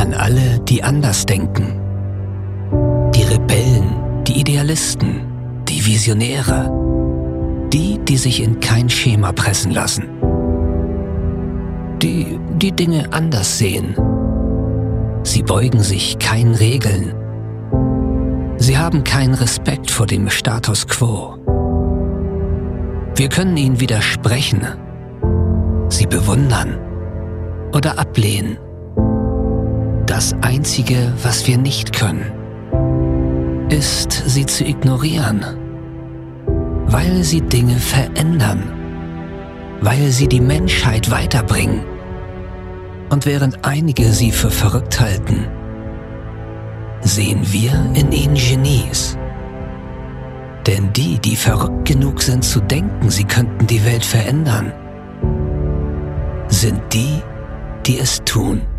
An alle, die anders denken. Die Rebellen, die Idealisten, die Visionäre. Die sich in kein Schema pressen lassen. Die Dinge anders sehen. Sie beugen sich keinen Regeln. Sie haben keinen Respekt vor dem Status quo. Wir können ihnen widersprechen, sie bewundern oder ablehnen. Das Einzige, was wir nicht können, ist, sie zu ignorieren, weil sie Dinge verändern, weil sie die Menschheit weiterbringen. Und während einige sie für verrückt halten, sehen wir in ihnen Genies. Denn die verrückt genug sind zu denken, sie könnten die Welt verändern, sind die es tun.